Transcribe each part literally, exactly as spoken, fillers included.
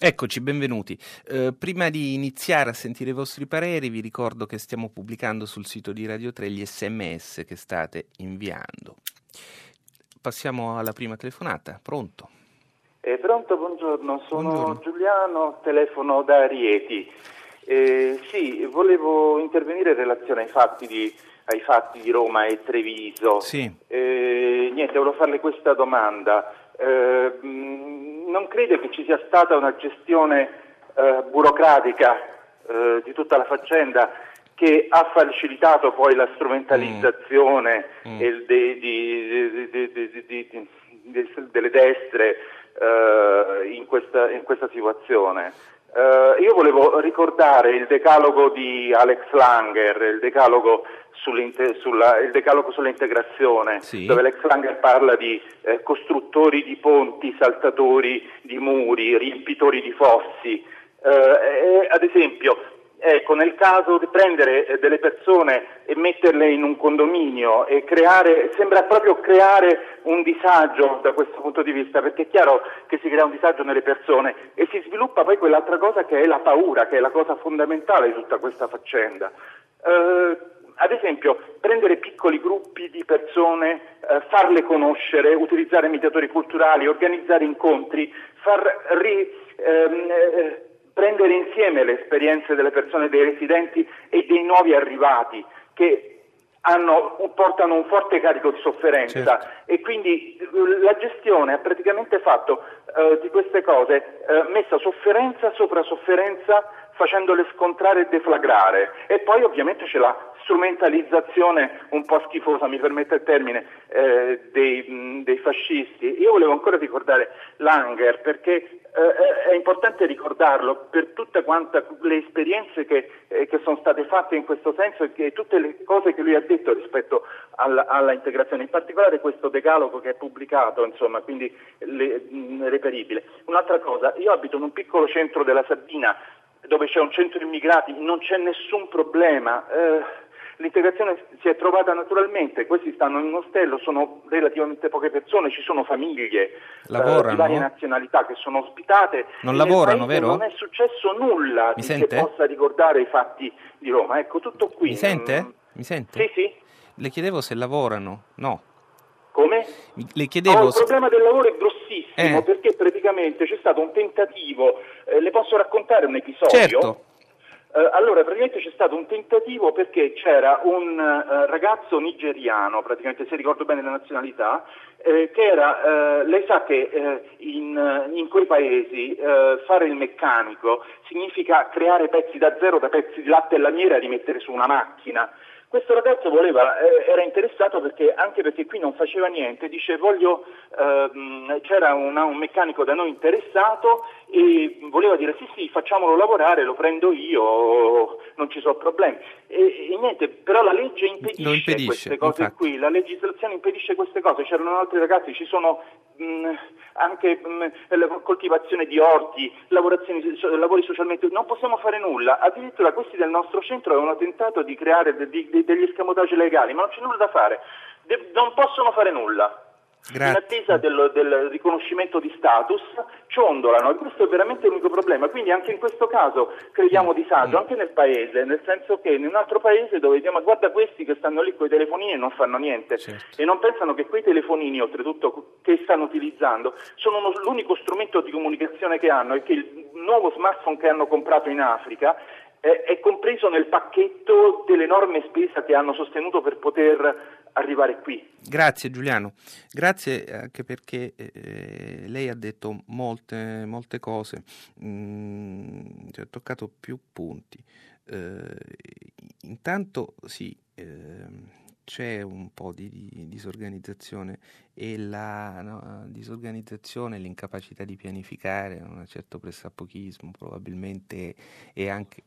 Eccoci, benvenuti. Eh, prima di iniziare a sentire i vostri pareri, vi ricordo che stiamo pubblicando sul sito di Radio tre gli sms che state inviando. Passiamo alla prima telefonata. Pronto? Eh, pronto, buongiorno, sono Buongiorno. Giuliano, telefono da Rieti. Eh, sì, volevo intervenire in relazione ai fatti di, ai fatti di Roma e Treviso. Sì. Eh, niente, volevo farle questa domanda. Eh, mh, non crede che ci sia stata una gestione eh, burocratica eh, di tutta la faccenda che ha facilitato poi la strumentalizzazione Mm. e il de, di, di, di, di, di, di, delle destre uh, in, questa, in questa situazione. Uh, io volevo ricordare il decalogo di Alex Langer, il decalogo, sulla, il decalogo sull'integrazione, Sì. dove Alex Langer parla di eh, costruttori di ponti, saltatori di muri, riempitori di fossi. Uh, e, ad esempio, ecco, nel caso di prendere eh, delle persone e metterle in un condominio e creare, sembra proprio creare un disagio da questo punto di vista, perché è chiaro che si crea un disagio nelle persone e si sviluppa poi quell'altra cosa che è la paura, che è la cosa fondamentale di tutta questa faccenda. Eh, ad esempio, prendere piccoli gruppi di persone, eh, farle conoscere, utilizzare mediatori culturali, organizzare incontri, far ri... Ehm, eh, prendere insieme le esperienze delle persone, dei residenti e dei nuovi arrivati che hanno, portano un forte carico di sofferenza. Certo. E quindi la gestione ha praticamente fatto eh, di queste cose, eh, messa sofferenza sopra sofferenza, facendole scontrare e deflagrare. E poi ovviamente c'è la strumentalizzazione un po' schifosa, mi permette il termine, eh, dei, mh, dei fascisti. Io volevo ancora ricordare Langer, perché eh, è importante ricordarlo per tutte quante le esperienze che, eh, che sono state fatte in questo senso e che, tutte le cose che lui ha detto rispetto alla, alla integrazione, in particolare questo decalogo che è pubblicato, insomma, quindi le, mh, reperibile. Un'altra cosa, io abito in un piccolo centro della Sabina dove c'è un centro immigrati, non c'è nessun problema, eh, l'integrazione si è trovata naturalmente, questi stanno in un ostello, sono relativamente poche persone, ci sono famiglie Lavorano? eh, di varie nazionalità che sono ospitate. Non e lavorano, nel paese vero? Non è successo nulla Mi di sente? che possa ricordare i fatti di Roma, ecco, tutto qui. Mi sente? Mm. Mi sente? Sì, sì. Le chiedevo se lavorano. No. Come? Le Oh, chiedevo il se... problema del lavoro è grossissimo, Eh. perché praticamente c'è stato un tentativo, eh, le posso raccontare un episodio? Certo. Uh, allora, praticamente c'è stato un tentativo perché c'era un uh, ragazzo nigeriano, praticamente se ricordo bene la nazionalità, eh, che era, uh, lei sa che uh, in, in quei paesi uh, fare il meccanico significa creare pezzi da zero, da pezzi di latte e lamiera e rimettere su una macchina. Questo ragazzo voleva, eh, era interessato perché anche perché qui non faceva niente, dice voglio, ehm, c'era una, un meccanico da noi interessato e voleva dire sì sì facciamolo lavorare, lo prendo io, non ci sono problemi. E, e niente, però la legge impedisce, Lo impedisce, queste cose infatti. qui, la legislazione impedisce queste cose, c'erano altri ragazzi, ci sono mh, anche mh, la coltivazione di orti, lavorazioni, so, lavori socialmente, non possiamo fare nulla, addirittura questi del nostro centro avevano tentato di creare de, de, de, degli escamotage legali, ma non c'è nulla da fare, de, non possono fare nulla. Grazie. In attesa del, del riconoscimento di status ciondolano e questo è veramente l'unico problema, quindi anche in questo caso creiamo disagio anche nel paese, nel senso che in un altro paese dove diciamo guarda questi che stanno lì con i telefonini e non fanno niente. Certo. E non pensano che quei telefonini oltretutto che stanno utilizzando sono uno, l'unico strumento di comunicazione che hanno e che il nuovo smartphone che hanno comprato in Africa è, è compreso nel pacchetto dell'enorme spesa che hanno sostenuto per poter arrivare qui. Grazie Giuliano, grazie anche perché eh, lei ha detto molte, molte cose, mm, ci ha toccato più punti. Eh, intanto sì, eh, c'è un po' di, di disorganizzazione e la no, disorganizzazione, l'incapacità di pianificare, un certo pressappochismo probabilmente e anche...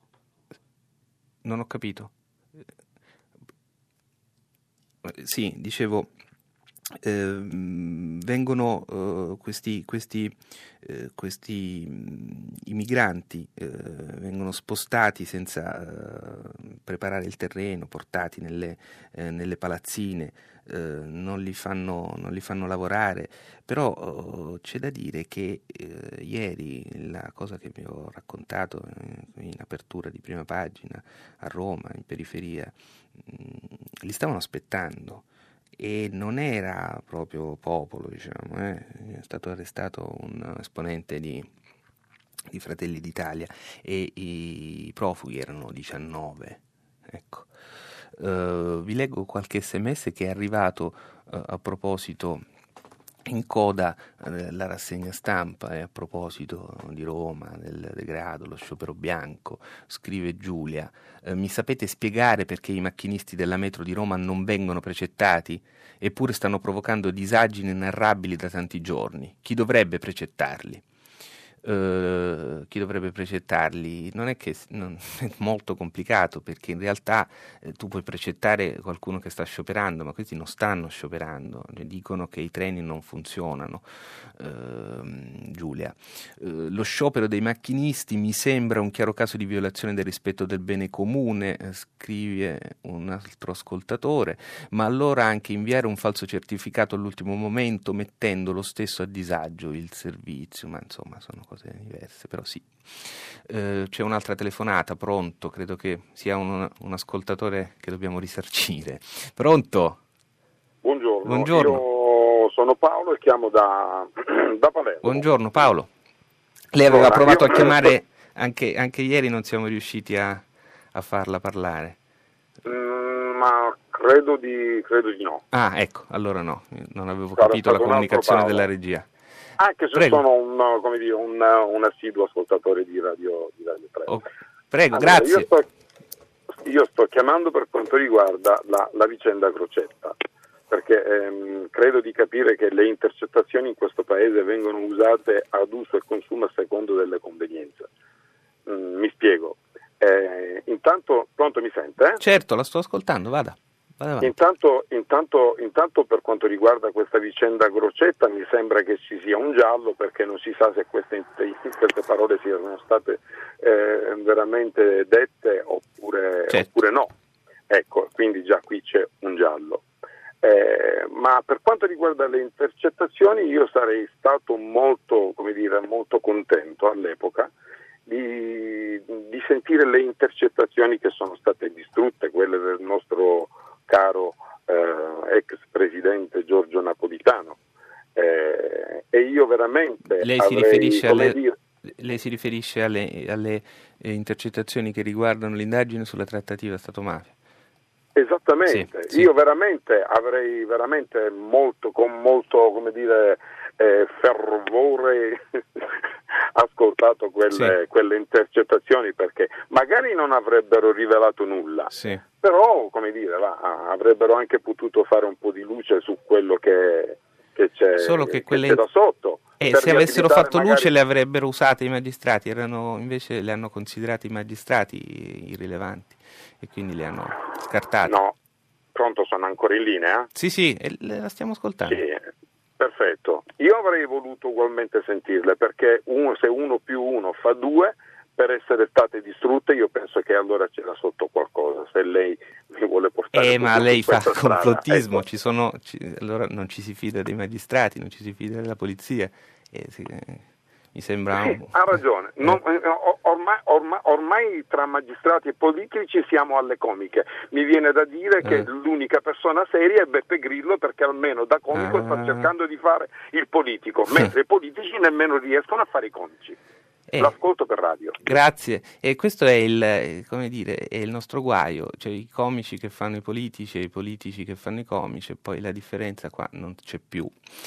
Non ho capito. Sì, dicevo, eh, vengono eh, questi, questi, eh, questi mh, i migranti eh, vengono spostati senza eh, preparare il terreno, portati nelle, eh, nelle palazzine, eh, non li fanno, non li fanno lavorare, però oh, c'è da dire che eh, ieri la cosa che vi ho raccontato eh, in apertura di prima pagina a Roma, in periferia, mh, li stavano aspettando. E non era proprio popolo, diciamo, eh. È stato arrestato un esponente di, di Fratelli d'Italia e i profughi erano diciannove. Ecco. Uh, vi leggo qualche sms che è arrivato uh, a proposito in coda eh, la rassegna stampa e a proposito di Roma, del degrado, lo sciopero bianco, scrive Giulia, eh, mi sapete spiegare perché i macchinisti della metro di Roma non vengono precettati? Eppure stanno provocando disagi inenarrabili da tanti giorni. Chi dovrebbe precettarli? Uh, chi dovrebbe precettarli? Non è che non, è molto complicato, perché in realtà eh, tu puoi precettare qualcuno che sta scioperando, ma questi non stanno scioperando, dicono che i treni non funzionano. uh, Giulia, uh, lo sciopero dei macchinisti mi sembra un chiaro caso di violazione del rispetto del bene comune, eh, scrive un altro ascoltatore, ma allora anche inviare un falso certificato all'ultimo momento mettendo lo stesso a disagio il servizio, ma insomma sono cose diverse, però sì. Eh, c'è un'altra telefonata, pronto? Credo che sia un, un ascoltatore che dobbiamo risarcire. Pronto? Buongiorno, Buongiorno. Io sono Paolo e chiamo da, da Palermo. Buongiorno Paolo. Lei aveva allora, provato io... a chiamare anche, anche ieri, non siamo riusciti a, a farla parlare. Mm, ma credo di, credo di no. Ah, ecco, allora no, non avevo Sarà capito la comunicazione Paolo. della regia. Anche se Prego. sono un, come dire, un, un assiduo ascoltatore di Radio, di Radio tre. Oh, prego, allora, grazie. Io sto, io sto chiamando per quanto riguarda la, la vicenda Crocetta, perché ehm, credo di capire che le intercettazioni in questo paese vengono usate ad uso e consumo a secondo delle convenienze. Mm, mi spiego. Eh, intanto, pronto, mi sente? Eh? Certo, la sto ascoltando, vada. Intanto, intanto, intanto per quanto riguarda questa vicenda Crocetta mi sembra che ci sia un giallo, perché non si sa se queste, queste parole siano state eh, veramente dette oppure, certo. oppure no. Ecco, quindi già qui c'è un giallo. Eh, ma per quanto riguarda le intercettazioni io sarei stato molto, come dire, molto contento all'epoca di, di sentire le intercettazioni che sono state distrutte, quelle del nostro caro eh, ex presidente Giorgio Napolitano, eh, e io veramente lei avrei, si riferisce alle, dire, lei si riferisce alle, alle eh, intercettazioni che riguardano l'indagine sulla trattativa Stato-mafia? Esattamente, sì, sì. Io veramente avrei veramente molto, con molto, come dire, eh, fervore ascoltato quelle, sì. quelle intercettazioni, perché magari non avrebbero rivelato nulla, sì. però, come dire, va, avrebbero anche potuto fare un po' di luce su quello che, che c'è, Solo che, quelle... che c'è da sotto. E se avessero fatto magari... luce le avrebbero usate i magistrati, erano, invece le hanno considerati i magistrati irrilevanti e quindi le hanno scartate. No, pronto, sono ancora in linea? Sì, sì, la stiamo ascoltando. Sì, perfetto. Io avrei voluto ugualmente sentirle, perché uno, se uno più uno fa due, per essere state distrutte, io penso che allora c'era sotto qualcosa, se lei mi vuole portare eh, ma lei fa complottismo, ecco. ci sono, ci, allora non ci si fida dei magistrati, non ci si fida della polizia, eh, sì, eh, mi sembra... Sì, un... ha ragione, eh. non, ormai, ormai, ormai tra magistrati e politici siamo alle comiche, mi viene da dire che eh. l'unica persona seria è Beppe Grillo, perché almeno da comico ah. sta cercando di fare il politico, mentre i politici nemmeno riescono a fare i comici. Eh, L'ascolto per radio. Grazie, e questo è il, come dire, è il nostro guaio, cioè i comici che fanno i politici e i politici che fanno i comici, e poi la differenza qua non c'è più.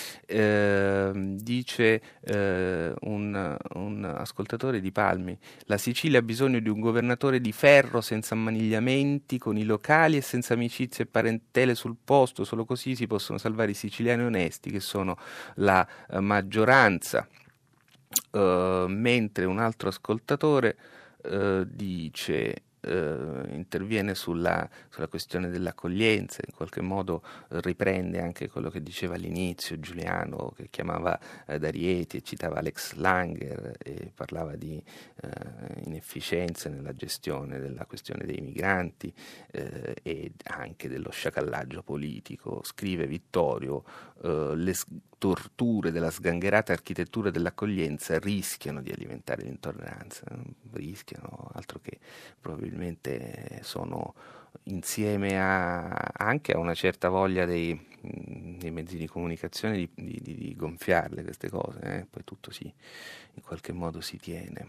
Eh, dice eh, un, un ascoltatore di Palmi, la Sicilia ha bisogno di un governatore di ferro, senza ammanigliamenti, con i locali e senza amicizie e parentele sul posto, solo così si possono salvare i siciliani onesti, che sono la eh, maggioranza. Uh, mentre un altro ascoltatore uh, dice eh, interviene sulla, sulla questione dell'accoglienza, in qualche modo eh, riprende anche quello che diceva all'inizio Giuliano, che chiamava eh, D'Arieti e citava Alex Langer e parlava di eh, inefficienze nella gestione della questione dei migranti eh, e anche dello sciacallaggio politico. Scrive Vittorio, eh, le torture della sgangherata architettura dell'accoglienza rischiano di alimentare l'intolleranza, rischiano, altro che probabilmente sono insieme a, anche a una certa voglia dei, dei mezzi di comunicazione di, di, di gonfiarle queste cose, eh? Poi tutto si, in qualche modo si tiene.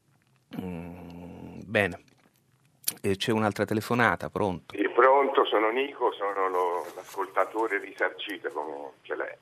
Mm, bene, e c'è un'altra telefonata, pronto? Sì, pronto, sono Nico, sono lo, l'ascoltatore risarcito come ce l'è.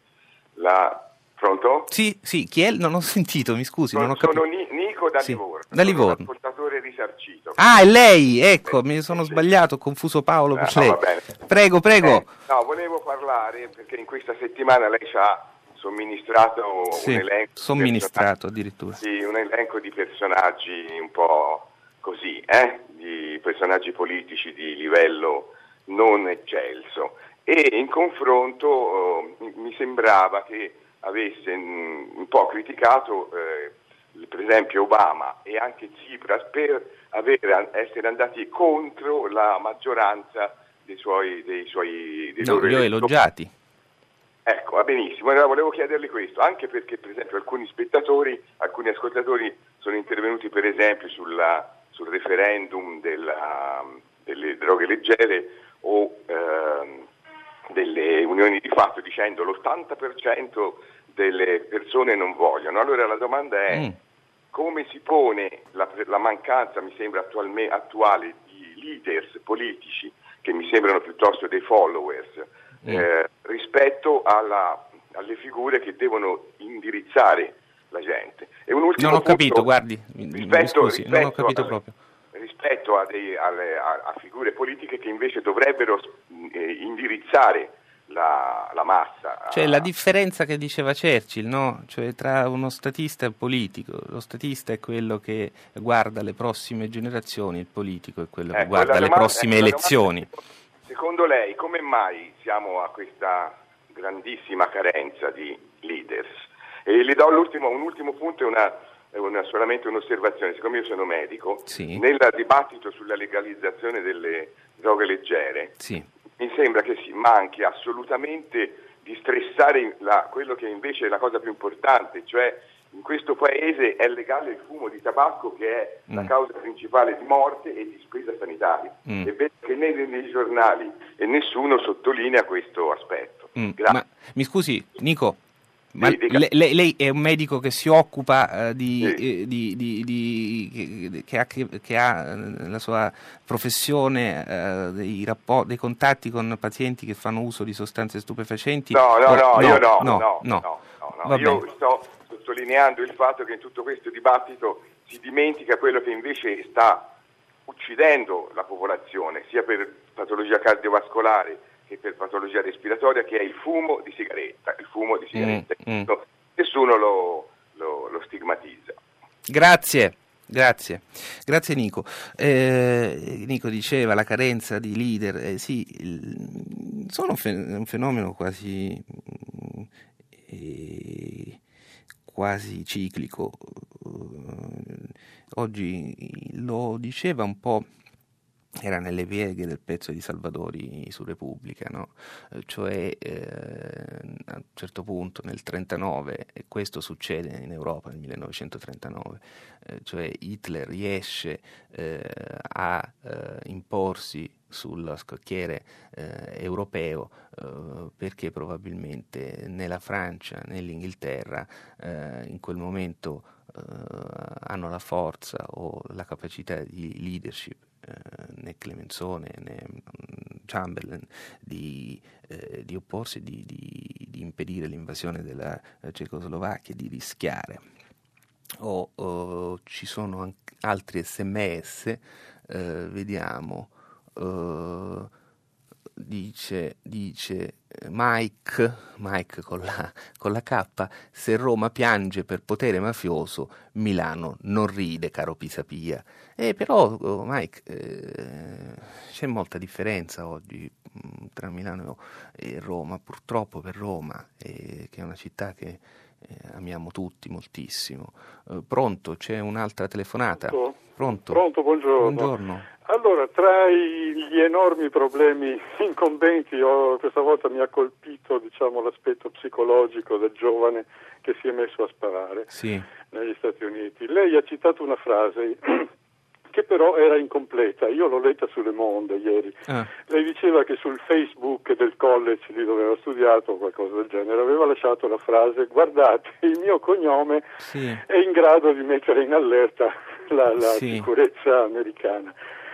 La... Pronto? Sì, sì, chi è? Non ho sentito, mi scusi, sono, non ho capito. Sono Ni- Nico da sì, Livorno, da Livorno. Sono l'ascoltatore risarcito. Ah, è lei, ecco, sì, mi sono sì, sbagliato, ho confuso Paolo eh, per no, lei. va bene. Prego, prego. Eh, no, volevo parlare perché in questa settimana lei ci ha somministrato sì, un elenco somministrato addirittura. Sì, un elenco di personaggi un po' così, eh? Di personaggi politici di livello non eccelso. E in confronto eh, mi sembrava che avesse mh, un po' criticato eh, per esempio Obama e anche Tsipras per aver, essere andati contro la maggioranza dei suoi, dei suoi dei no, loro li ho elettori. elogiati. Ecco, va benissimo, allora volevo chiederle questo, anche perché per esempio alcuni spettatori, alcuni ascoltatori sono intervenuti per esempio sulla, sul referendum della, delle droghe leggere o ehm, delle unioni di fatto dicendo l'ottanta per cento delle persone non vogliono. Allora la domanda è mm. come si pone la, la mancanza, mi sembra attualme, attuale, di leaders politici che mi sembrano piuttosto dei followers mm. eh, rispetto alla, alle figure che devono indirizzare la gente. E un ultimo non ho punto, capito, guardi, rispetto, mi scusi, rispetto non ho capito a, proprio. rispetto a, dei, alle, a, a figure politiche che invece dovrebbero eh, indirizzare la, la massa. Cioè la differenza che diceva Churchill, no? Cioè tra uno statista e un politico. Lo statista è quello che guarda le prossime generazioni, il politico è quello che ecco, guarda le domanda, prossime ecco, elezioni. Domanda, secondo lei come mai siamo a questa grandissima carenza di leaders? E le do l'ultimo, un ultimo punto e una, una, solamente un'osservazione. Siccome io sono medico, sì. nel dibattito sulla legalizzazione delle droghe leggere, sì. mi sembra che si manchi assolutamente di stressare la, quello che invece è la cosa più importante, cioè in questo paese è legale il fumo di tabacco che è mm. la causa principale di morte e di spesa sanitaria. Mm. E vedo che né nei giornali e nessuno sottolinea questo aspetto. Mm. Ma mi scusi, Nico, ma sì, lei, lei è un medico che si occupa uh, di, sì. eh, di, di, di che, che ha, che ha la sua professione uh, dei rapporti, dei contatti con pazienti che fanno uso di sostanze stupefacenti? No, no, oh, no, no, io no, no, no, no. no, no, no. Io bene. sto sottolineando il fatto che in tutto questo dibattito si dimentica quello che invece sta uccidendo la popolazione, sia per patologia cardiovascolare che per patologia respiratoria, che è il fumo di sigaretta, il fumo di sigaretta. Mm, mm. No, nessuno lo, lo, lo stigmatizza. Grazie, grazie, grazie Nico. Eh, Nico diceva la carenza di leader, eh, sì, il, sono un fenomeno quasi, eh, quasi ciclico. Oggi lo diceva un po'. Era nelle pieghe del pezzo di Salvadori su Repubblica, no? Cioè eh, a un certo punto nel trentanove, e questo succede in Europa nel millenovecentotrentanove, eh, cioè Hitler riesce eh, a eh, imporsi sullo scacchiere eh, europeo eh, perché probabilmente né la Francia né l'Inghilterra eh, in quel momento eh, hanno la forza o la capacità di leadership, né Clemenceau né Chamberlain di, eh, di opporsi, di, di, di impedire l'invasione della Cecoslovacchia, di rischiare. O oh, oh, ci sono anche altri sms, eh, vediamo, eh, dice, dice Mike, Mike con la, con la K, se Roma piange per potere mafioso, Milano non ride, caro Pisapia. Eh, però, oh, Mike, eh, c'è molta differenza oggi mh, tra Milano e Roma, purtroppo per Roma, eh, che è una città che eh, amiamo tutti moltissimo. Eh, pronto, c'è un'altra telefonata? Pronto? Pronto, Pronto, buongiorno. buongiorno. Allora, tra i, gli enormi problemi incombenti, ho, questa volta mi ha colpito, diciamo, l'aspetto psicologico del giovane che si è messo a sparare Sì. negli Stati Uniti. Lei ha citato una frase che però era incompleta, io l'ho letta su Le Monde ieri. Ah. Lei diceva che sul Facebook del college lì dove aveva studiato o qualcosa del genere aveva lasciato la frase: guardate, il mio cognome Sì. è in grado di mettere in allerta la, la Sì. sicurezza americana.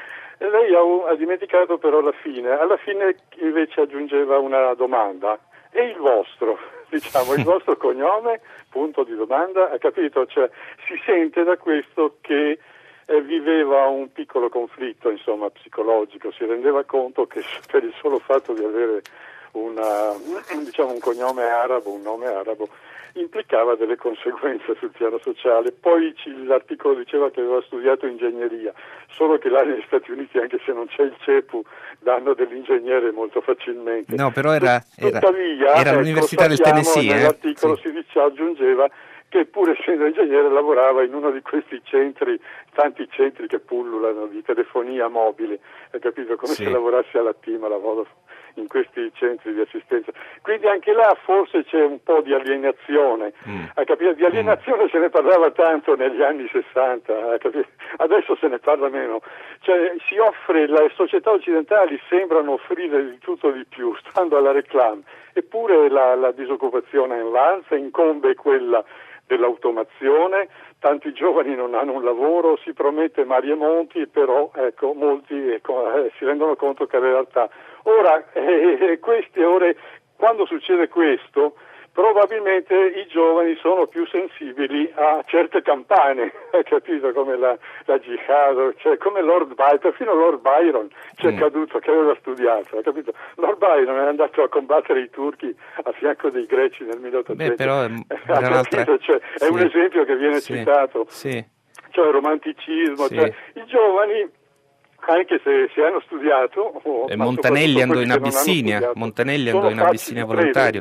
E lei ha, ha dimenticato però la fine, alla fine invece aggiungeva una domanda: e il vostro? Diciamo, il vostro cognome? Punto di domanda, ha capito? Cioè, si sente da questo che eh, viveva un piccolo conflitto, insomma, psicologico, si rendeva conto che per il solo fatto di avere una, diciamo, un cognome arabo, un nome arabo, implicava delle conseguenze sul piano sociale. Poi ci, l'articolo diceva che aveva studiato ingegneria, solo che là negli Stati Uniti, anche se non c'è il CEPU, danno dell'ingegnere molto facilmente. No, però era, era, Tuttavia, era ecco, l'Università del sappiamo, Tennessee. Eh? Nell'articolo Sì. si dice, aggiungeva che pur essendo ingegnere lavorava in uno di questi centri, tanti centri che pullulano di telefonia mobile, hai capito? Come Sì. se lavorassi alla T I M, lavoro in questi centri di assistenza. Quindi anche là forse c'è un po' di alienazione, Mm. hai capito? Di alienazione mm. se ne parlava tanto negli anni sessanta, hai capito? Adesso se ne parla meno. Cioè si offre, le società occidentali sembrano offrire di tutto di più, stando alla reclame, eppure la, la disoccupazione è in alza, incombe quella dell'automazione, tanti giovani non hanno un lavoro, si promette mari e monti, però ecco, molti ecco, eh, si rendono conto che è realtà. Ora, eh, queste ore, quando succede questo, probabilmente i giovani sono più sensibili a certe campane, hai capito, come la, la jihad, cioè come Lord Byron, perfino Lord Byron ci è mm. caduto, che aveva studiato, hai capito? Lord Byron è andato a combattere i turchi a fianco dei greci nel milleottocento. Beh, però era un'altra... cioè, sì. È un esempio che viene sì. citato, sì. cioè il romanticismo, sì. cioè, i giovani, anche se, se hanno studiato... O, e Montanelli andò in Abissinia, studiato, Montanelli andò in Abissinia volontario.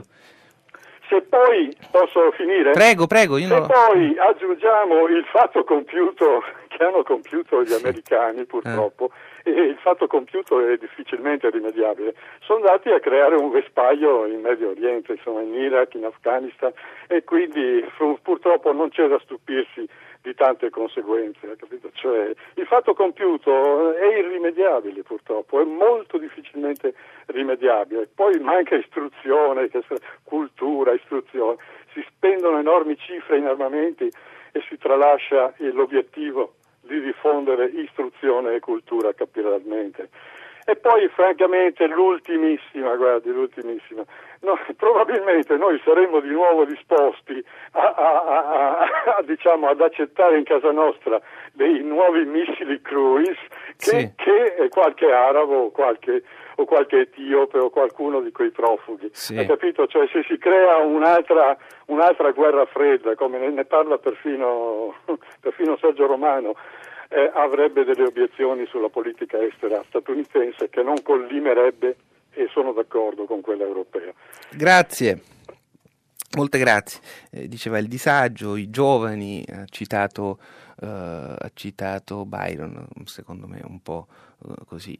Se poi, posso finire? Prego, prego. Io Se no... poi aggiungiamo il fatto compiuto, che hanno compiuto gli sì. americani purtroppo, eh. e il fatto compiuto è difficilmente rimediabile, sono andati a creare un vespaglio in Medio Oriente, insomma in Iraq, in Afghanistan, e quindi purtroppo non c'è da stupirsi di tante conseguenze, hai capito? Cioè, il fatto compiuto è irrimediabile purtroppo, è molto difficilmente rimediabile. Poi manca istruzione, cultura, istruzione, si spendono enormi cifre in armamenti e si tralascia l'obiettivo di diffondere istruzione e cultura capillarmente. E poi francamente l'ultimissima, guardi, l'ultimissima, no, probabilmente noi saremmo di nuovo disposti a, a, a, a, a diciamo ad accettare in casa nostra dei nuovi missili cruise che, sì. che qualche arabo o qualche, o qualche etiope o qualcuno di quei profughi, sì. hai capito? Cioè se si crea un'altra, un'altra guerra fredda, come ne, ne parla perfino, perfino Sergio Romano, Eh, avrebbe delle obiezioni sulla politica estera statunitense che non collimerebbe, e sono d'accordo, con quella europea. Grazie, molte grazie. Eh, diceva il disagio, i giovani, ha citato, uh, ha citato Byron, secondo me un po' uh, così,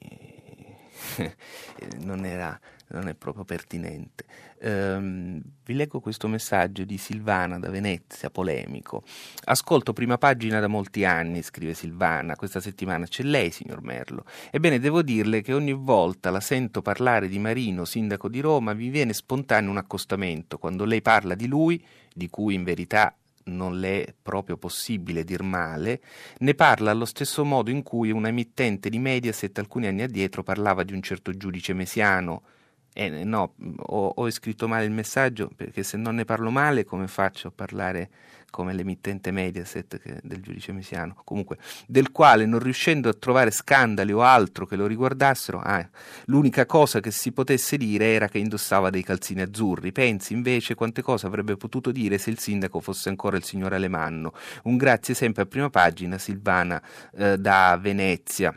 non era, non è proprio pertinente. Um, vi leggo questo messaggio di Silvana da Venezia, polemico. Ascolto Prima Pagina da molti anni, scrive Silvana, questa settimana c'è lei, signor Merlo. Ebbene, devo dirle che ogni volta la sento parlare di Marino, sindaco di Roma, mi viene spontaneo un accostamento. Quando lei parla di lui, di cui in verità non le è proprio possibile dir male, ne parla allo stesso modo in cui una emittente di Mediaset alcuni anni addietro parlava di un certo giudice mesiano, Eh, no, ho, ho scritto male il messaggio, perché se non ne parlo male come faccio a parlare come l'emittente Mediaset che, del giudice Mesiano, comunque, del quale, non riuscendo a trovare scandali o altro che lo riguardassero, ah, l'unica cosa che si potesse dire era che indossava dei calzini azzurri. Pensi invece quante cose avrebbe potuto dire se il sindaco fosse ancora il signor Alemanno. Un grazie sempre a Prima Pagina, Silvana eh, da Venezia.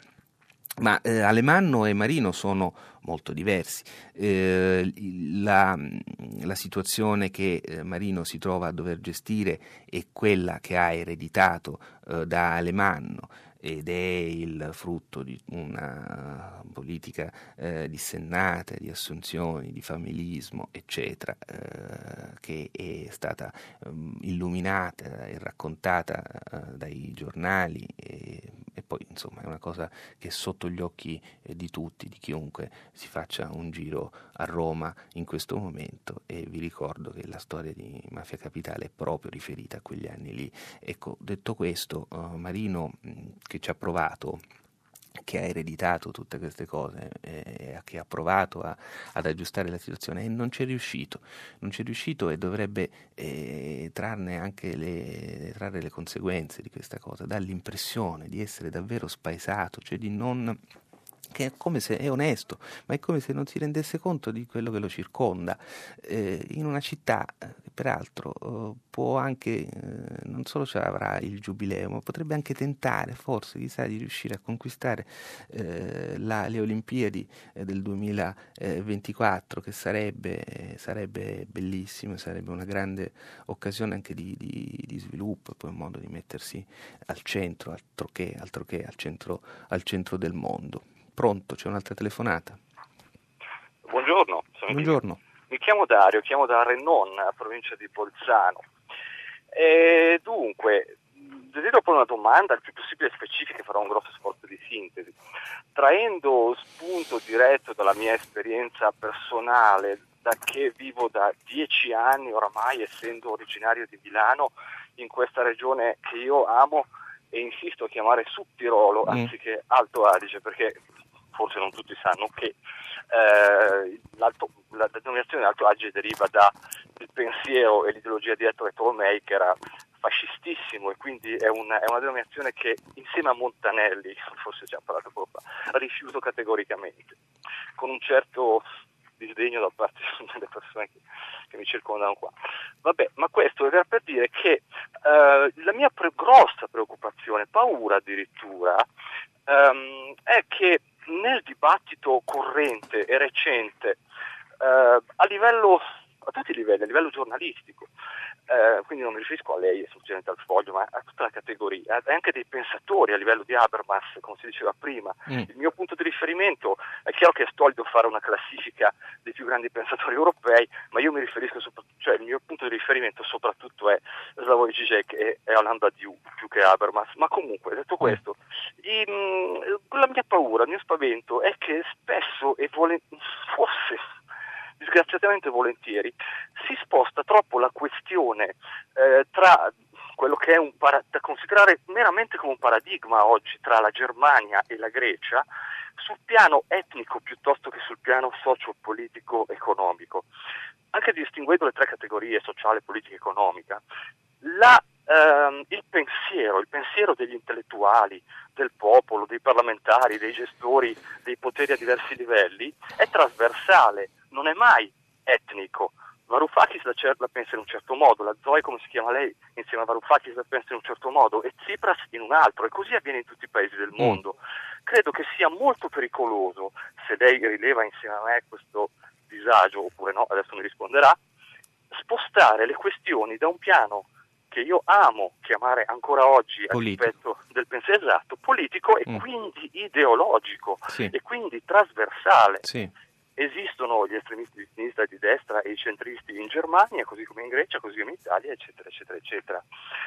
Ma eh, Alemanno e Marino sono molto diversi. Eh, la, la situazione che eh, Marino si trova a dover gestire è quella che ha ereditato eh, da Alemanno, ed è il frutto di una politica eh, dissennata, di assunzioni, di familismo, eccetera, eh, che è stata eh, illuminata e raccontata eh, dai giornali, e, e poi insomma è una cosa che è sotto gli occhi eh, di tutti, di chiunque si faccia un giro a Roma in questo momento, e vi ricordo che la storia di Mafia Capitale è proprio riferita a quegli anni lì. Ecco, detto questo, uh, Marino, che ci ha provato, che ha ereditato tutte queste cose, eh, che ha provato a, ad aggiustare la situazione, e non c'è riuscito, non c'è riuscito e dovrebbe eh, trarne anche le, trarre le conseguenze di questa cosa. Dà l'impressione di essere davvero spaesato, cioè di non... che è come se è onesto, ma è come se non si rendesse conto di quello che lo circonda, eh, in una città eh, peraltro eh, può anche, eh, non solo ce l'avrà il giubileo, ma potrebbe anche tentare, forse, chissà, di riuscire a conquistare eh, la, le Olimpiadi eh, del duemilaventiquattro, che sarebbe, eh, sarebbe bellissimo, sarebbe una grande occasione anche di, di, di sviluppo, e poi un modo di mettersi al centro, altro che, altro che al centro, al centro del mondo. Pronto, c'è un'altra telefonata. Buongiorno. Sono Buongiorno. Qui. Mi chiamo Dario, chiamo da Rennon, provincia di Bolzano. E dunque, desidero porre una domanda il più possibile specifica, farò un grosso sforzo di sintesi. Traendo spunto diretto dalla mia esperienza personale, da che vivo da dieci anni oramai, essendo originario di Milano, in questa regione che io amo e insisto a chiamare Sudtirolo anziché Alto Adige, perché forse non tutti sanno che eh, l'alto, la denominazione Alto Adige deriva dal pensiero e l'ideologia di Ettore Tolomei, che era fascistissimo, e quindi è una, è una denominazione che insieme a Montanelli, forse già parlato poco fa, rifiuto categoricamente, con un certo disdegno da parte delle persone che, che mi circondano qua. Vabbè, ma questo era per dire che eh, la mia pre- grossa preoccupazione, paura addirittura, ehm, è che nel dibattito corrente e recente, eh, a livello, a tutti i livelli, a livello giornalistico, eh, quindi non mi riferisco a lei esclusivamente al Foglio, ma a tutta la categoria, e anche dei pensatori a livello di Habermas, come si diceva prima. Mm. Il mio punto di riferimento, è chiaro che è stolido fare una classifica dei più grandi pensatori europei, ma io mi riferisco soprattutto, cioè il mio punto di riferimento soprattutto è Slavoj Žižek e, e Alain Badiou, più che Habermas. Ma comunque, detto questo, i, mh, la mia paura, il mio spavento è che spesso e vole, forse disgraziatamente volentieri, si sposta troppo la questione eh, tra quello che è un para- da considerare meramente come un paradigma oggi tra la Germania e la Grecia, sul piano etnico piuttosto che sul piano socio-politico economico. Anche distinguendo le tre categorie, sociale, politica e economica, la, ehm, il pensiero, il pensiero degli intellettuali, del popolo, dei parlamentari, dei gestori dei poteri a diversi livelli è trasversale, non è mai etnico. Varoufakis la, cer- la pensa in un certo modo, la Zoe, come si chiama lei, insieme a Varoufakis la pensa in un certo modo, e Tsipras in un altro, e così avviene in tutti i paesi del mondo. Credo che sia molto pericoloso, se lei rileva insieme a me questo disagio, oppure no, adesso mi risponderà, spostare le questioni da un piano che io amo chiamare ancora oggi a rispetto del pensiero esatto, politico, e mm. quindi ideologico, sì. e quindi trasversale. Sì. Esistono gli estremisti di sinistra e di destra e i centristi in Germania, così come in Grecia, così come in Italia, eccetera, eccetera, eccetera.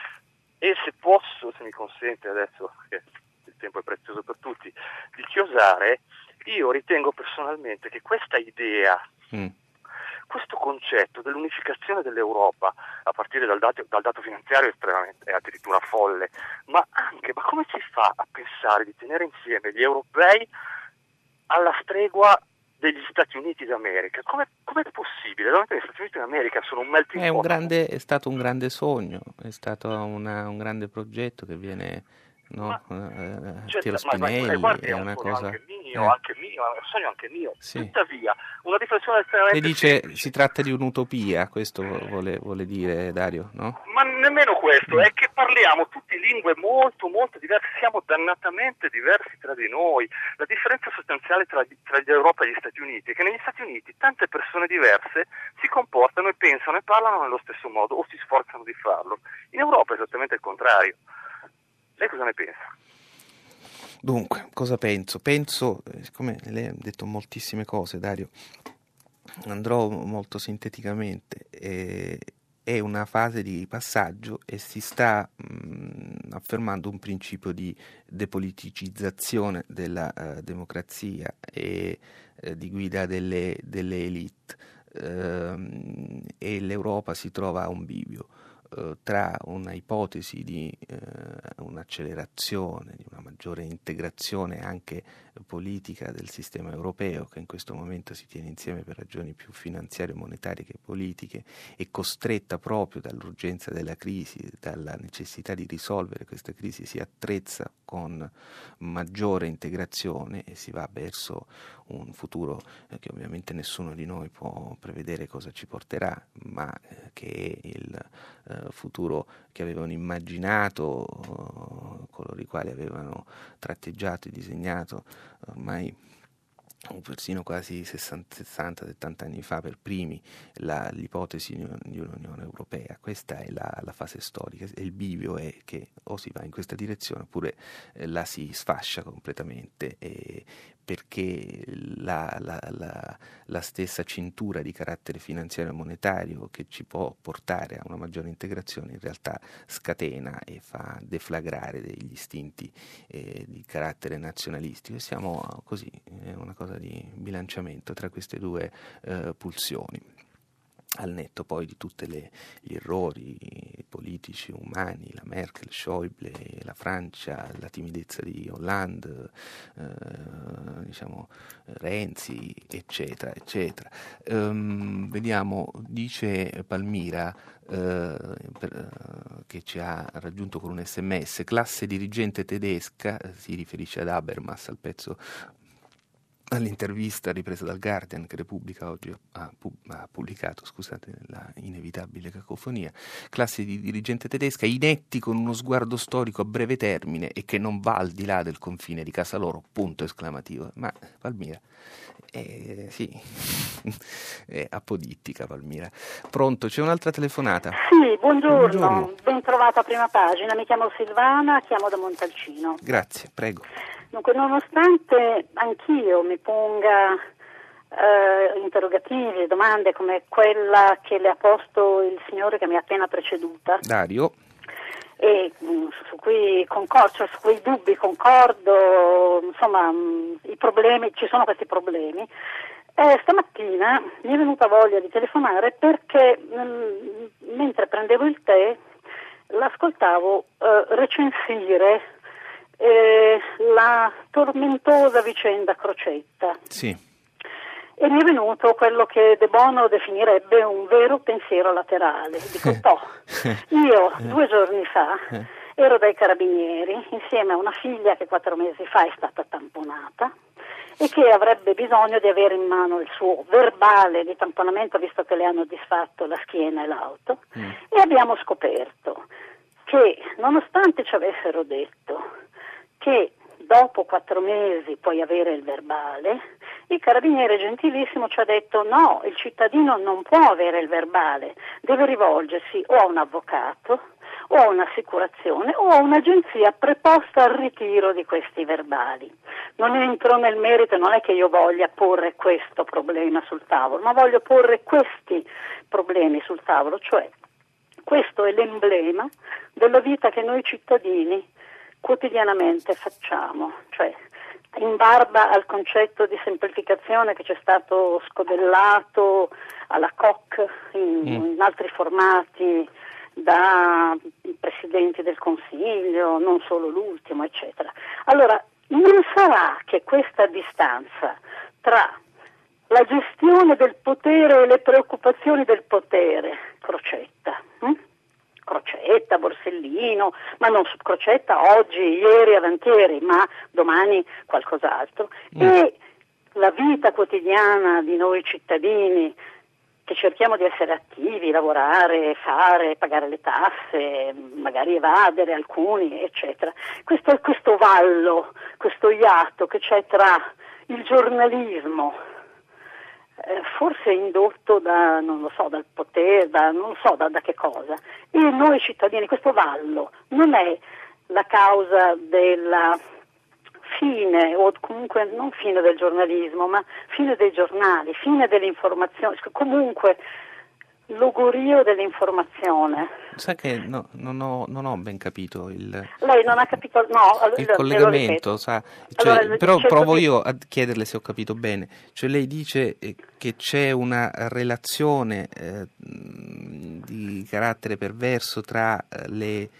E se posso, se mi consente adesso, che il tempo è prezioso per tutti, di chiosare, io ritengo personalmente che questa idea, mm. questo concetto dell'unificazione dell'Europa, a partire dal dato, dal dato finanziario, è estremamente, è addirittura folle, ma anche, ma come si fa a pensare di tenere insieme gli europei alla stregua degli Stati Uniti d'America. Come è possibile? Veramente gli Stati Uniti d'America sono un melting È, un pot. grande, è stato un grande sogno, è stato una, un grande progetto che viene, no? Ma, eh, cioè, Piero ma, ma, Spinelli, guardi, è è un una sogno cosa... anche mio, eh. anche mio, è un sogno anche mio. Sì. Tuttavia, una riflessione estremamente Lei dice semplice. si tratta di un'utopia, questo vuole, vuole dire Dario, no? Ma nemmeno questo, Mm. è che parliamo tutte lingue molto molto diverse, siamo dannatamente diversi tra di noi. La differenza sostanziale tra, tra l'Europa e gli Stati Uniti è che negli Stati Uniti tante persone diverse si comportano e pensano e parlano nello stesso modo o si sforzano di farlo. In Europa è esattamente il contrario. Lei cosa ne pensa? Dunque, cosa penso? Penso, eh, siccome lei ha detto moltissime cose, Dario, andrò molto sinteticamente. Eh, è una fase di passaggio e si sta mh, affermando un principio di depoliticizzazione della uh, democrazia e uh, di guida delle, delle elite. Uh, e l'Europa si trova a un bivio uh, tra una ipotesi di uh, un'accelerazione, di una maggiore integrazione anche politica del sistema europeo, che in questo momento si tiene insieme per ragioni più finanziarie, monetarie che politiche, e costretta proprio dall'urgenza della crisi, dalla necessità di risolvere questa crisi, si attrezza con maggiore integrazione e si va verso un futuro eh, che ovviamente nessuno di noi può prevedere cosa ci porterà, ma eh, che è il eh, futuro che avevano immaginato uh, coloro i quali avevano tratteggiato e disegnato ormai persino quasi sessanta settanta anni fa per primi la, l'ipotesi di un'Unione Europea. Questa è la, la fase storica e il bivio è che o si va in questa direzione oppure eh, la si sfascia completamente, e perché la, la, la, la stessa cintura di carattere finanziario e monetario che ci può portare a una maggiore integrazione in realtà scatena e fa deflagrare degli istinti eh, di carattere nazionalistico, e siamo così, è una cosa di bilanciamento tra queste due eh, pulsioni, al netto poi di tutti gli errori politici, umani, la Merkel, Schäuble, la Francia, la timidezza di Hollande, eh, diciamo Renzi, eccetera, eccetera. Um, vediamo, dice Palmira, eh, per, uh, che ci ha raggiunto con un sms, classe dirigente tedesca, si riferisce ad Habermas, al pezzo, all'intervista ripresa dal Guardian che Repubblica oggi ha, ha pubblicato, scusate la inevitabile cacofonia, classe di dirigente tedesca, inetti con uno sguardo storico a breve termine e che non va al di là del confine di casa loro, punto esclamativo. Ma Palmira, eh, sì, è apodittica Palmira. Pronto, c'è un'altra telefonata? Sì, buongiorno, buongiorno. Ben trovata a prima pagina, mi chiamo Silvana, chiamo da Montalcino. Grazie, prego. Dunque, nonostante anch'io mi ponga eh, interrogativi, domande come quella che le ha posto il signore che mi ha appena preceduta, Dario, e mh, su cui concordo, cioè su quei dubbi concordo, insomma, mh, i problemi, ci sono questi problemi. Eh, stamattina mi è venuta voglia di telefonare perché mh, mentre prendevo il tè l'ascoltavo eh, recensire Eh, la tormentosa vicenda Crocetta. sì. E mi è venuto quello che De Bono definirebbe un vero pensiero laterale. Dico, no, io due giorni fa ero dai carabinieri insieme a una figlia che quattro mesi fa è stata tamponata e che avrebbe bisogno di avere in mano il suo verbale di tamponamento, visto che le hanno disfatto la schiena e l'auto, mm. e abbiamo scoperto che nonostante ci avessero detto che dopo quattro mesi puoi avere il verbale, il carabiniere gentilissimo ci ha detto no, il cittadino non può avere il verbale, deve rivolgersi o a un avvocato o a un'assicurazione o a un'agenzia preposta al ritiro di questi verbali. Non entro nel merito, non è che io voglia porre questo problema sul tavolo, ma voglio porre questi problemi sul tavolo, cioè questo è l'emblema della vita che noi cittadini quotidianamente facciamo, cioè in barba al concetto di semplificazione che c'è stato scodellato alla C O C in, mm. in altri formati da presidenti del Consiglio, non solo l'ultimo, eccetera. Allora, non sarà che questa distanza tra la gestione del potere e le preoccupazioni del potere, Crocetta. Hm? Crocetta, Borsellino, ma non su Crocetta oggi, ieri, avantieri, ma domani qualcos'altro. Mm. E la vita quotidiana di noi cittadini che cerchiamo di essere attivi, lavorare, fare, pagare le tasse, magari evadere alcuni, eccetera. Questo, questo vallo, questo iato che c'è tra il giornalismo, eh, forse indotto da, non lo so, dal potere, da, non so da, da che cosa, e noi cittadini, questo vallo non è la causa della fine, o comunque non fine del giornalismo, ma fine dei giornali, fine dell'informazione, comunque logorio dell'informazione. Sa che no, non, ho, non ho ben capito il... Lei non ha capito, no, il collegamento, sa, cioè, allora, però provo di... io a chiederle se ho capito bene. Cioè lei dice che c'è una relazione eh, di carattere perverso tra le...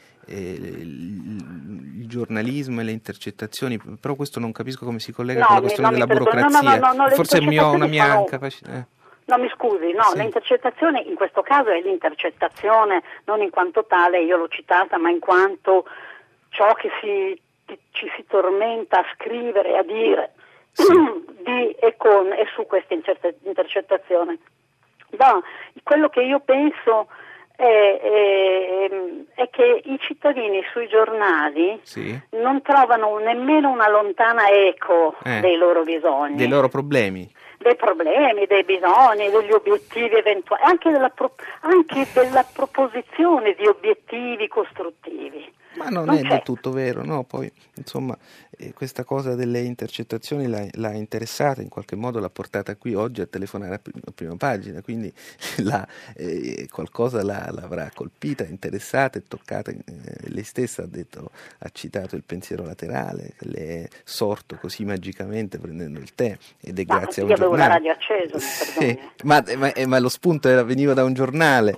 il giornalismo e le intercettazioni, però questo non capisco come si collega no, con la questione della burocrazia. No, no, no, no, forse è mio, una mia sono... incapacità. Eh. No, mi scusi, no, sì. L'intercettazione in questo caso è l'intercettazione non in quanto tale, io l'ho citata, ma in quanto ciò che si, ci si tormenta a scrivere, a dire sì. di e con e su questa intercettazione. No, quello che io penso È, è, è che i cittadini sui giornali sì. non trovano nemmeno una lontana eco eh, dei loro bisogni, dei loro problemi, dei problemi, dei bisogni, degli obiettivi eventuali, anche della, pro, anche della proposizione di obiettivi costruttivi. Ma non, non è c'è. del tutto vero, no? Poi, insomma, eh, questa cosa delle intercettazioni l'ha, l'ha interessata, in qualche modo l'ha portata qui oggi a telefonare a, prim- a prima pagina, quindi la, eh, qualcosa la, l'avrà colpita, interessata e toccata. Eh, lei stessa ha detto, ha citato il pensiero laterale, che le è sorto così magicamente prendendo il tè, ed è ma grazie a un un giornale. Io avevo la radio accesa, sì, ma, ma, ma lo spunto era, veniva da un giornale.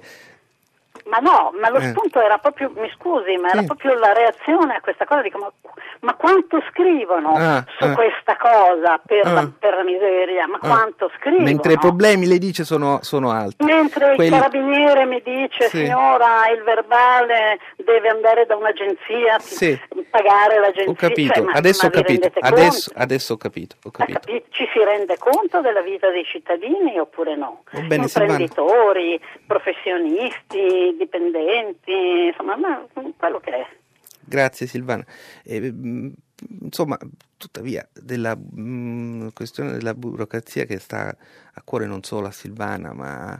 Ma no, ma lo eh. spunto era proprio, mi scusi, ma sì. era proprio la reazione a questa cosa, dico, ma, ma quanto scrivono ah, su ah. questa cosa per, ah. la, per la miseria, ma ah. quanto scrivono? Mentre i problemi, lei dice, sono, sono altri. Mentre Quelli... il carabiniere mi dice, sì. signora, il verbale deve andare da un'agenzia, sì. pagare l'agenzia. Ho capito, cioè, ma, adesso ma ho capito, adesso, adesso ho capito. Ho capito. Capi- ci si rende conto della vita dei cittadini oppure no? Oh, bene, imprenditori, Silvana. Professionisti, dipendenti, insomma, ma quello che è. Grazie Silvana. Eh, insomma, tuttavia, della mh, questione della burocrazia che sta a cuore non solo a Silvana, ma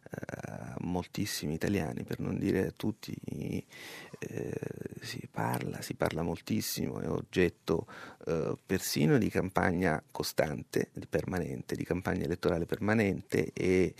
a moltissimi italiani, per non dire tutti, eh, si parla, si parla moltissimo, è oggetto eh, persino di campagna costante, di permanente, di campagna elettorale permanente e,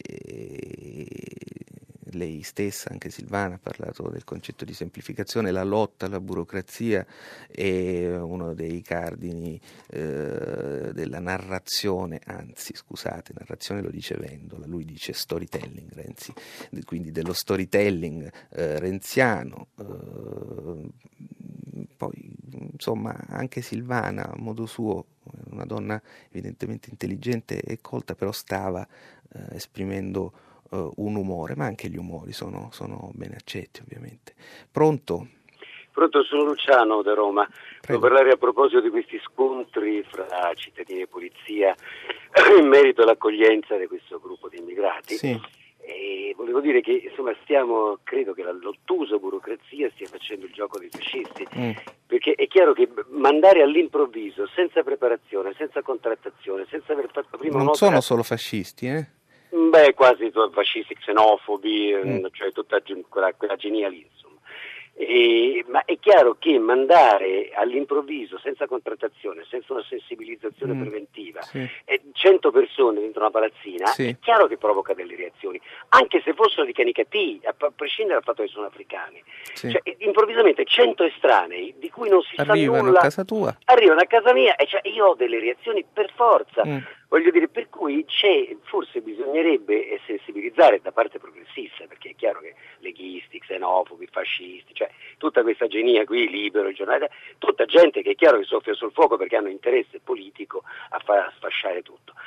e lei stessa, anche Silvana, ha parlato del concetto di semplificazione. La lotta alla burocrazia è uno dei cardini eh, della narrazione, anzi scusate, narrazione lo dice Vendola, lui dice storytelling, Renzi, quindi dello storytelling eh, renziano. Eh, poi insomma anche Silvana a modo suo, una donna evidentemente intelligente e colta, però stava eh, esprimendo Uh, un umore, ma anche gli umori sono, sono ben accetti ovviamente. Pronto? Pronto, sono Luciano da Roma. Devo parlare a proposito di questi scontri fra cittadini e polizia in merito all'accoglienza di questo gruppo di immigrati. Sì. E volevo dire che insomma stiamo, credo che la l'ottusa burocrazia stia facendo il gioco dei fascisti, mm. perché è chiaro che mandare all'improvviso, senza preparazione, senza contrattazione, senza aver fatto prima non un'opera... sono solo fascisti, eh? Beh, quasi fascisti, xenofobi, mm. cioè tutta quella, quella genia lì, insomma. E, ma è chiaro che mandare all'improvviso, senza contrattazione, senza una sensibilizzazione mm. preventiva, sì. e cento persone dentro una palazzina, sì. è chiaro che provoca delle reazioni, anche se fossero di Canicattì, a prescindere dal fatto che sono africani. Sì. Cioè, improvvisamente cento estranei di cui non si arrivano sa nulla a casa tua, arrivano a casa mia e cioè io ho delle reazioni per forza. Mm. Voglio dire, per cui c'è, forse bisognerebbe sensibilizzare da parte progressista, perché è chiaro che leghisti, xenofobi, fascisti, cioè tutta questa genia qui, Libero, il giornale, tutta gente che è chiaro che soffia sul fuoco perché hanno interesse politico a far sfasciare tutto.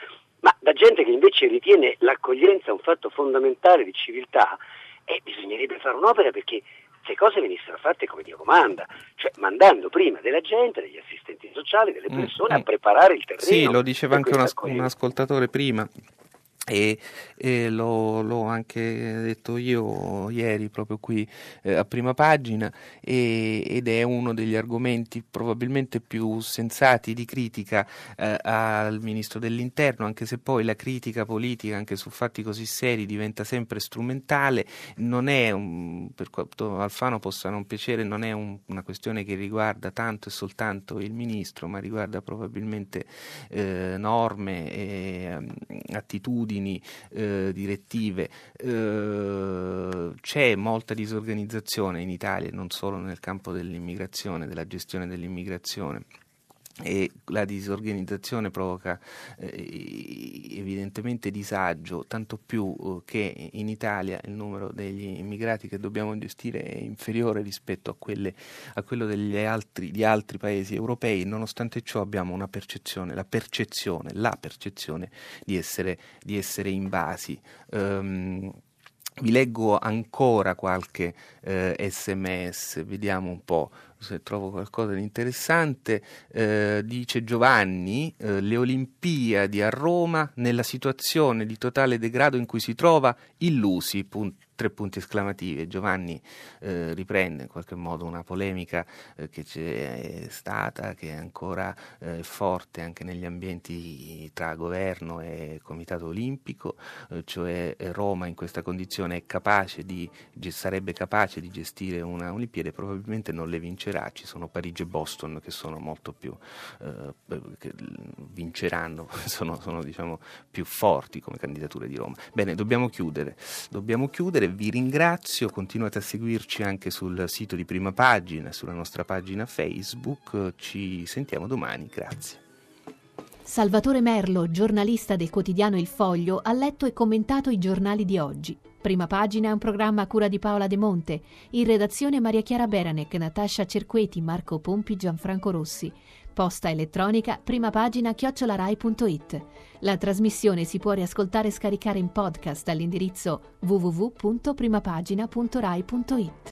ma da gente che invece ritiene l'accoglienza un fatto fondamentale di civiltà, e bisognerebbe fare un'opera perché queste cose venissero fatte come Dio comanda, cioè mandando prima della gente, degli assistenti sociali, delle persone mm, a preparare il terreno. Sì, lo diceva anche un, as- un ascoltatore prima. E, e l'ho, l'ho anche detto io ieri proprio qui eh, a Prima Pagina, e, ed è uno degli argomenti probabilmente più sensati di critica eh, al Ministro dell'Interno, anche se poi la critica politica anche su fatti così seri diventa sempre strumentale. Non è un, per quanto Alfano possa non piacere, non è un, una questione che riguarda tanto e soltanto il Ministro, ma riguarda probabilmente eh, norme e um, attitudini Eh, direttive. Eh, c'è molta disorganizzazione in Italia, non solo nel campo dell'immigrazione, della gestione dell'immigrazione, e la disorganizzazione provoca eh, evidentemente disagio, tanto più eh, che in Italia il numero degli immigrati che dobbiamo gestire è inferiore rispetto a, quelle, a quello degli altri, di altri paesi europei. Nonostante ciò abbiamo una percezione, la percezione, la percezione di essere, di essere invasi. Um, Vi leggo ancora qualche eh, sms, vediamo un po' se trovo qualcosa di interessante. Eh, dice Giovanni, eh, le Olimpiadi a Roma, nella situazione di totale degrado in cui si trova, illusi, punto. Tre punti esclamativi. Giovanni eh, riprende in qualche modo una polemica eh, che c'è stata, che è ancora eh, forte anche negli ambienti tra governo e Comitato Olimpico, eh, cioè Roma in questa condizione è capace di, sarebbe capace di gestire una Olimpiade, probabilmente non le vincerà. Ci sono Parigi e Boston che sono molto più eh, che vinceranno, sono, sono diciamo più forti come candidature di Roma. Bene, dobbiamo chiudere, dobbiamo chiudere. Vi ringrazio, continuate a seguirci anche sul sito di Prima Pagina, sulla nostra pagina Facebook. Ci sentiamo domani, grazie. Salvatore Merlo, giornalista del quotidiano Il Foglio, ha letto e commentato i giornali di oggi. Prima Pagina è un programma a cura di Paola De Monte, in redazione Maria Chiara Beranec, Natascia Cerqueti, Marco Pompi, Gianfranco Rossi. Posta elettronica primapagina chiocciola rai punto it. La trasmissione si può riascoltare e scaricare in podcast all'indirizzo w w w punto primapagina punto rai punto it.